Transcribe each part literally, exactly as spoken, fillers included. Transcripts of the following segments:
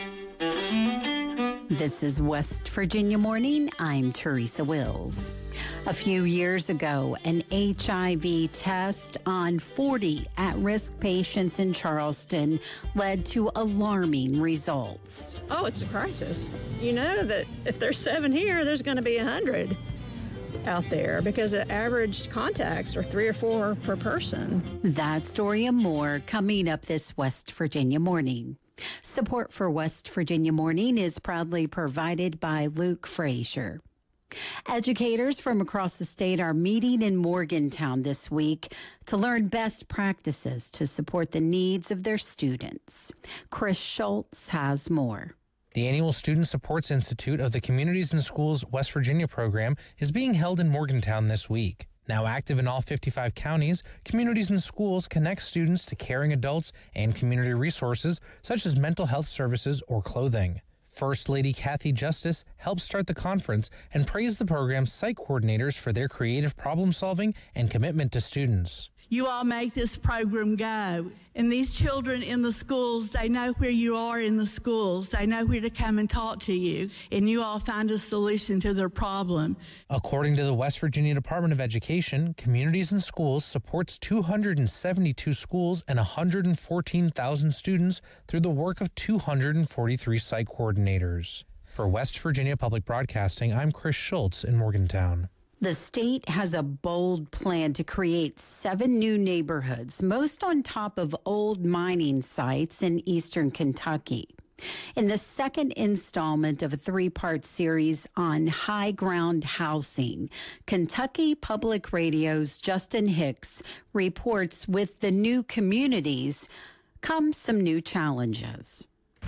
This is West Virginia Morning. I'm Teresa Wills. A few years ago, an H I V test on forty at-risk patients in Charleston led to alarming results. Oh, it's a crisis. You know that if there's seven here, there's going to be a hundred out there because the average contacts are three or four per person. That story and more coming up this West Virginia Morning. Support for West Virginia Morning is proudly provided by Luke Frazier. Educators from across the state are meeting in Morgantown this week to learn best practices to support the needs of their students. Chris Schultz has more. The annual Student Supports Institute of the Communities and Schools West Virginia program is being held in Morgantown this week. Now active in all fifty-five counties, Communities and Schools connect students to caring adults and community resources such as mental health services or clothing. First Lady Kathy Justice helped start the conference and praised the program's site coordinators for their creative problem solving and commitment to students. You all make this program go. And these children in the schools, they know where you are in the schools. They know where to come and talk to you. And you all find a solution to their problem. According to the West Virginia Department of Education, Communities and Schools supports two hundred seventy-two schools and one hundred fourteen thousand students through the work of two hundred forty-three site coordinators. For West Virginia Public Broadcasting, I'm Chris Schultz in Morgantown. The state has a bold plan to create seven new neighborhoods, most on top of old mining sites in eastern Kentucky. In the second installment of a three-part series on high ground housing, Kentucky Public Radio's Justin Hicks reports with the new communities come some new challenges.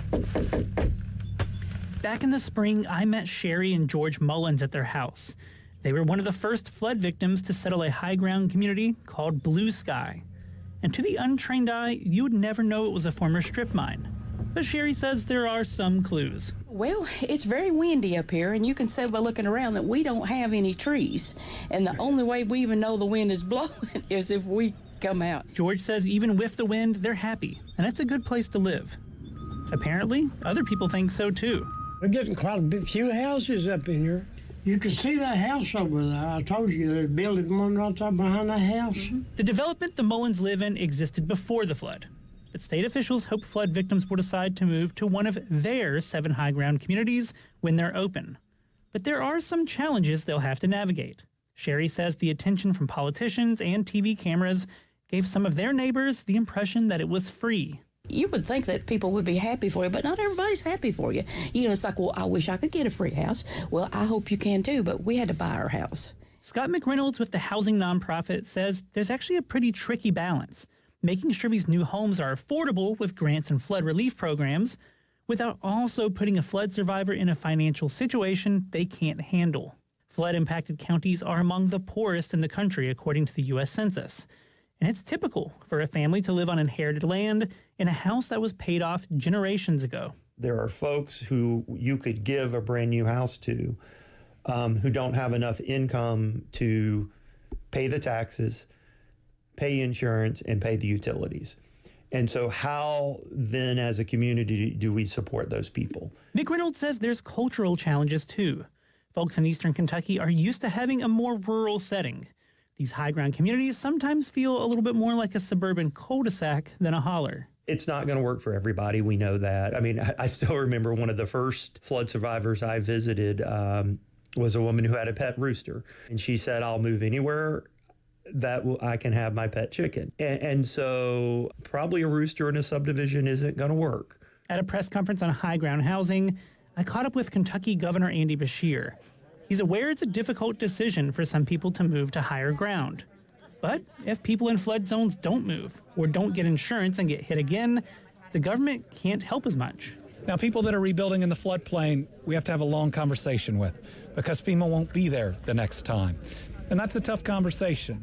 Back in the spring, I met Sherry and George Mullins at their house. They were one of the first flood victims to settle a high-ground community called Blue Sky. And to the untrained eye, you would never know it was a former strip mine. But Sherry says there are some clues. Well, it's very windy up here, and you can see by looking around that we don't have any trees. And the only way we even know the wind is blowing is if we come out. George says even with the wind, they're happy, and it's a good place to live. Apparently, other people think so too. We're getting quite a bit, few houses up in here. You can see that house over there. I told you, they're building one right there behind that house. Mm-hmm. The development the Mullins live in existed before the flood. But state officials hope flood victims will decide to move to one of their seven high-ground communities when they're open. But there are some challenges they'll have to navigate. Sherry says the attention from politicians and T V cameras gave some of their neighbors the impression that it was free. You would think that people would be happy for you, but not everybody's happy for you. You know, it's like, well, I wish I could get a free house. Well, I hope you can too, but we had to buy our house. Scott McReynolds with the housing nonprofit says there's actually a pretty tricky balance, making sure these new homes are affordable with grants and flood relief programs without also putting a flood survivor in a financial situation they can't handle. Flood-impacted counties are among the poorest in the country, according to the U S Census. And it's typical for a family to live on inherited land in a house that was paid off generations ago. There are folks who you could give a brand new house to um, who don't have enough income to pay the taxes, pay insurance, and pay the utilities. And so how then as a community do we support those people? McReynolds says there's cultural challenges too. Folks in eastern Kentucky are used to having a more rural setting. These high-ground communities sometimes feel a little bit more like a suburban cul-de-sac than a holler. It's not going to work for everybody. We know that. I mean, I, I still remember one of the first flood survivors I visited um, was a woman who had a pet rooster. And she said, I'll move anywhere that will, I can have my pet chicken. And, and so probably a rooster in a subdivision isn't going to work. At a press conference on high-ground housing, I caught up with Kentucky Governor Andy Beshear. He's aware it's a difficult decision for some people to move to higher ground. But if people in flood zones don't move or don't get insurance and get hit again, the government can't help as much. Now, people that are rebuilding in the floodplain, we have to have a long conversation with because FEMA won't be there the next time. And that's a tough conversation.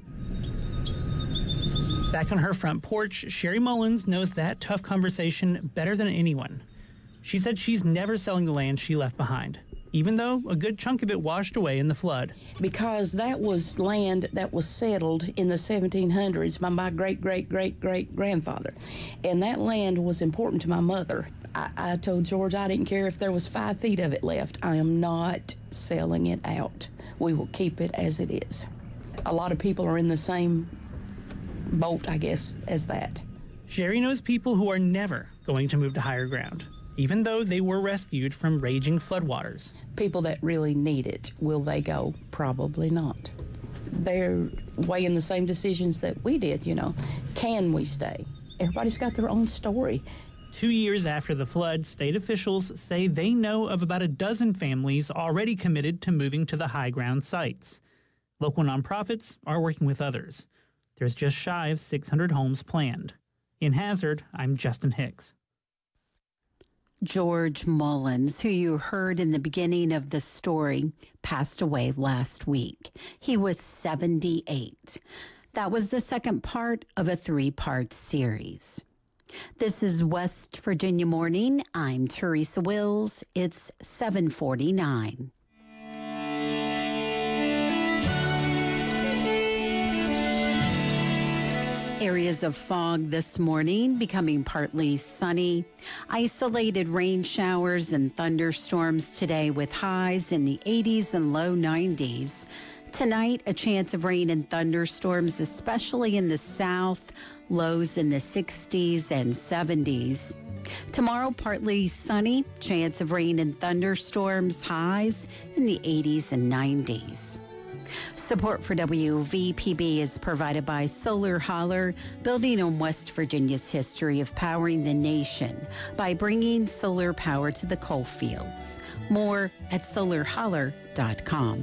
Back on her front porch, Sherry Mullins knows that tough conversation better than anyone. She said she's never selling the land she left behind, even though a good chunk of it washed away in the flood. Because that was land that was settled in the seventeen hundreds by my great-great-great-great-grandfather. And that land was important to my mother. I, I told George I didn't care if there was five feet of it left. I am not selling it out. We will keep it as it is. A lot of people are in the same boat, I guess, as that. Sherry knows people who are never going to move to higher ground, even though they were rescued from raging floodwaters. People that really need it, will they go? Probably not. They're weighing the same decisions that we did, you know. Can we stay? Everybody's got their own story. Two years after the flood, state officials say they know of about a dozen families already committed to moving to the high ground sites. Local nonprofits are working with others. There's just shy of six hundred homes planned. In Hazard, I'm Justin Hicks. George Mullins, who you heard in the beginning of the story, passed away last week. He was seventy-eight. That was the second part of a three-part series. This is West Virginia Morning. I'm Teresa Wills. It's seven forty-nine. Areas of fog this morning, becoming partly sunny. Isolated rain showers and thunderstorms today with highs in the eighties and low nineties. Tonight, a chance of rain and thunderstorms, especially in the south, lows in the sixties and seventies. Tomorrow, partly sunny, chance of rain and thunderstorms, highs in the eighties and nineties. Support for W V P B is provided by Solar Holler, building on West Virginia's history of powering the nation by bringing solar power to the coal fields. More at solar holler dot com.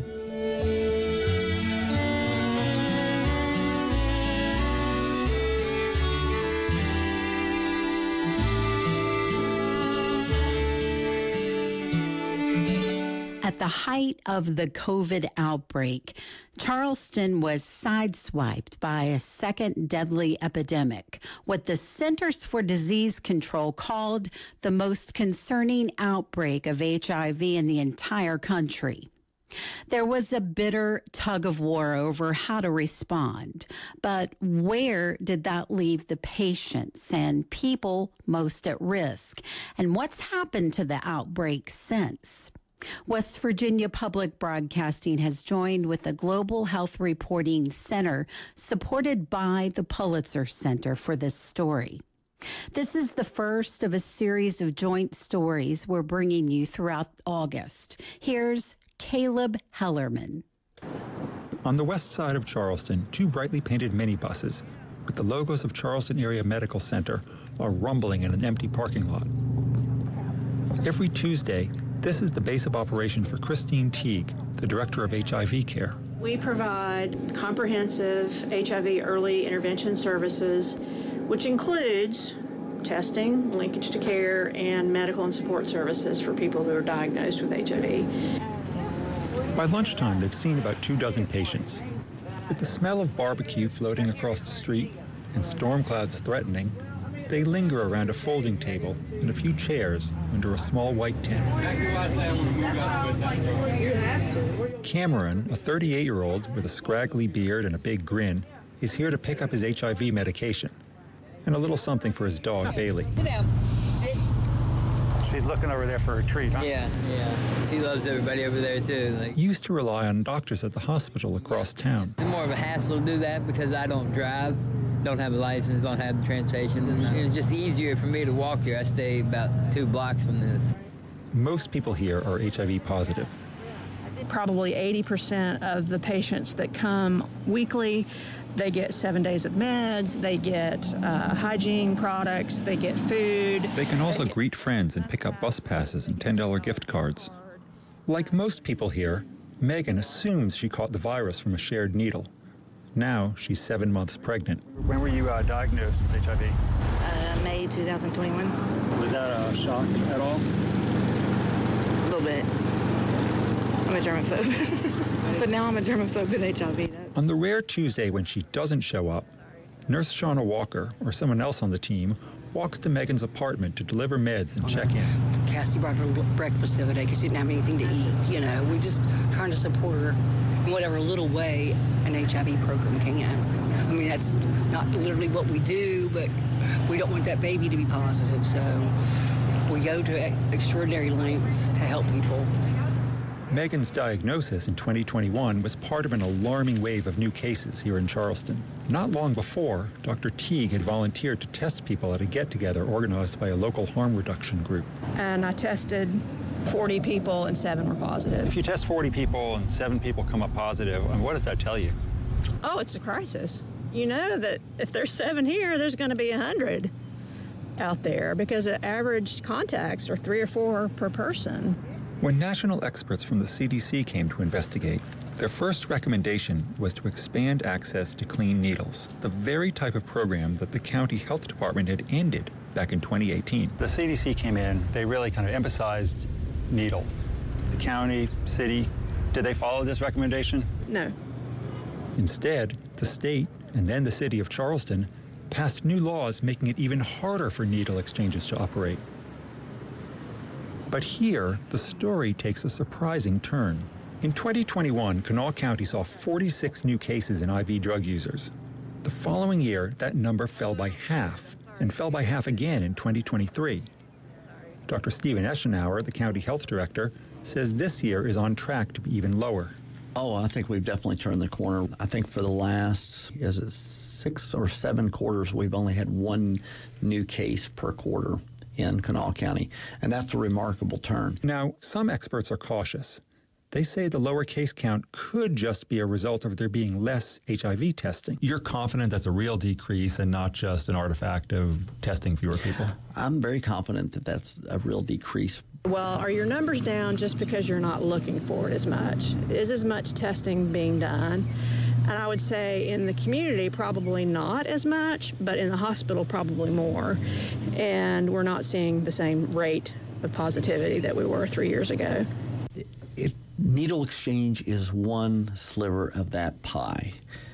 At the height of the COVID outbreak, Charleston was sideswiped by a second deadly epidemic, what the Centers for Disease Control called the most concerning outbreak of H I V in the entire country. There was a bitter tug of war over how to respond, but where did that leave the patients and people most at risk? And what's happened to the outbreak since? West Virginia Public Broadcasting has joined with the Global Health Reporting Center, supported by the Pulitzer Center, for this story. This is the first of a series of joint stories we're bringing you throughout August. Here's Caleb Hellerman. On the west side of Charleston, two brightly painted minibuses with the logos of Charleston Area Medical Center are rumbling in an empty parking lot. Every Tuesday, this is the base of operation for Christine Teague, the director of H I V care. We provide comprehensive H I V early intervention services, which includes testing, linkage to care, and medical and support services for people who are diagnosed with H I V. By lunchtime, they've seen about two dozen patients. With the smell of barbecue floating across the street and storm clouds threatening, they linger around a folding table and a few chairs under a small white tent. Cameron, a thirty-eight-year-old with a scraggly beard and a big grin, is here to pick up his H I V medication and a little something for his dog, Bailey. She's looking over there for a treat, huh? Yeah, yeah. She loves everybody over there, too. Like, used to rely on doctors at the hospital across town. It's more of a hassle to do that because I don't drive. Don't have a license, don't have the transportation. And it's just easier for me to walk here. I stay about two blocks from this. Most people here are H I V positive. Probably eighty percent of the patients that come weekly, they get seven days of meds, they get uh, hygiene products, they get food. They can also they greet friends and pick up bus passes and ten dollar gift cards. Like most people here, Megan assumes she caught the virus from a shared needle. Now she's seven months pregnant. When were you uh, diagnosed with H I V? Uh, May two thousand twenty-one. Was that a shock at all? A little bit. I'm a germaphobe. So now I'm a germaphobe with H I V. On the rare Tuesday when she doesn't show up, Nurse Shauna Walker or someone else on the team walks to Megan's apartment to deliver meds and check in. Cassie brought her breakfast the other day because she didn't have anything to eat. You know, we just trying to support her in whatever little way an H I V program can. I mean, that's not literally what we do, but we don't want that baby to be positive, so we go to extraordinary lengths to help people. Megan's diagnosis in twenty twenty-one was part of an alarming wave of new cases here in Charleston. Not long before, Doctor Teague had volunteered to test people at a get-together organized by a local harm reduction group. And I tested forty people and seven were positive. If you test forty people and seven people come up positive, I mean, what does that tell you? Oh, it's a crisis. You know that if there's seven here, there's going to be a hundred out there because the average contacts are three or four per person. When national experts from the C D C came to investigate, their first recommendation was to expand access to clean needles, the very type of program that the county health department had ended back in twenty eighteen. The C D C came in, they really kind of emphasized needles. The county, city, did they follow this recommendation? No. Instead, the state and then the city of Charleston passed new laws making it even harder for needle exchanges to operate. But here, the story takes a surprising turn. In twenty twenty-one, Kanawha County saw forty-six new cases in I V drug users. The following year, that number fell by half, and fell by half again in twenty twenty-three. Doctor Stephen Eschenauer, the county health director, says this year is on track to be even lower. Oh, I think we've definitely turned the corner. I think for the last, is it six or seven quarters, we've only had one new case per quarter in Kanawha County, and that's a remarkable turn. Now, some experts are cautious. They say the lower case count could just be a result of there being less H I V testing. You're confident that's a real decrease and not just an artifact of testing fewer people? I'm very confident that that's a real decrease. Well, are your numbers down just because you're not looking for it as much? Is as much testing being done? And I would say in the community, probably not as much, but in the hospital, probably more. And we're not seeing the same rate of positivity that we were three years ago. It, it, needle exchange is one sliver of that pie.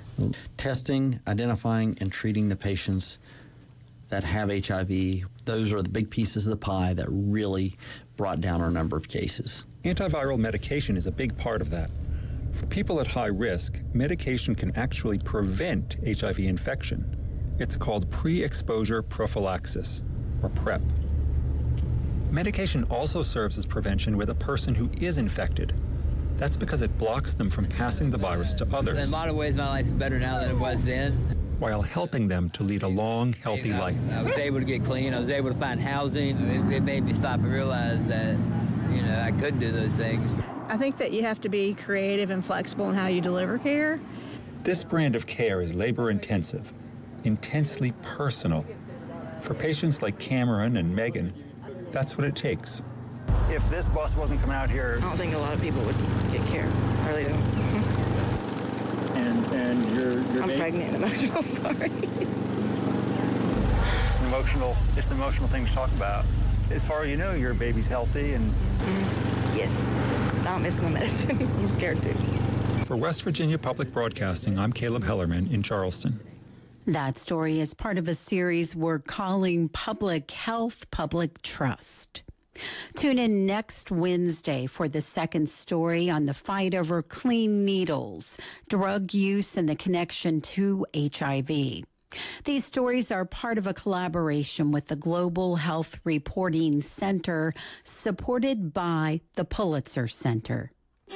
Testing, identifying, and treating the patients that have H I V, those are the big pieces of the pie that really brought down our number of cases. Antiviral medication is a big part of that. For people at high risk, medication can actually prevent H I V infection. It's called pre-exposure prophylaxis, or PrEP. Medication also serves as prevention with a person who is infected. That's because it blocks them from passing the virus to others. In a lot of ways, my life is better now than it was then. While helping them to lead a long, healthy life. I was able to get clean. I was able to find housing. It, it made me stop and realize that, you know, I could do those things. I think that you have to be creative and flexible in how you deliver care. This brand of care is labor-intensive, intensely personal. For patients like Cameron and Megan, that's what it takes. If this bus wasn't coming out here... I don't think a lot of people would get care. I really don't. And, and you're... you're I'm baby, pregnant and emotional, sorry. It's an emotional, it's an emotional thing to talk about. As far as you know, your baby's healthy and... Mm-hmm. Yes. I don't miss my medicine. I'm scared to. For West Virginia Public Broadcasting, I'm Caleb Hellerman in Charleston. That story is part of a series we're calling Public Health, Public Trust. Tune in next Wednesday for the second story on the fight over clean needles, drug use, and the connection to H I V. These stories are part of a collaboration with the Global Health Reporting Center, supported by the Pulitzer Center.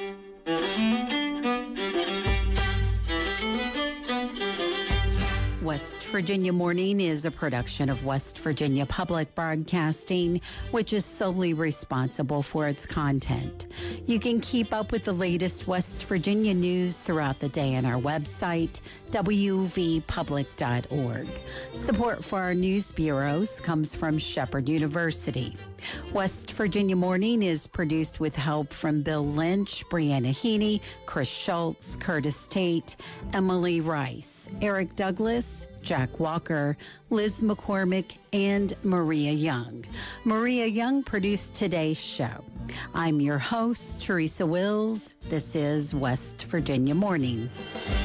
West Virginia Morning is a production of West Virginia Public Broadcasting, which is solely responsible for its content. You can keep up with the latest West Virginia news throughout the day on our website, w v public dot org. Support for our news bureaus comes from Shepherd University. West Virginia Morning is produced with help from Bill Lynch, Brianna Heaney, Chris Schultz, Curtis Tate, Emily Rice, Eric Douglas, Jack Walker, Liz McCormick, and Maria Young. Maria Young produced today's show. I'm your host, Teresa Wills. This is West Virginia Morning.